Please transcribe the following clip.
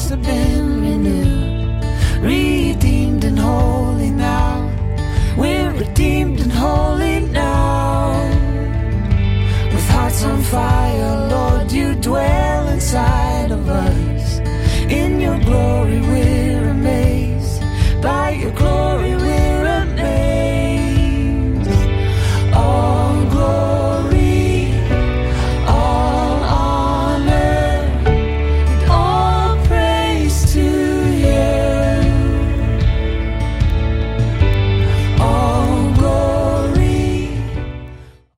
have been renewed, redeemed and holy now. We're redeemed and holy now. With hearts on fire, Lord, you dwell inside of us. In your glory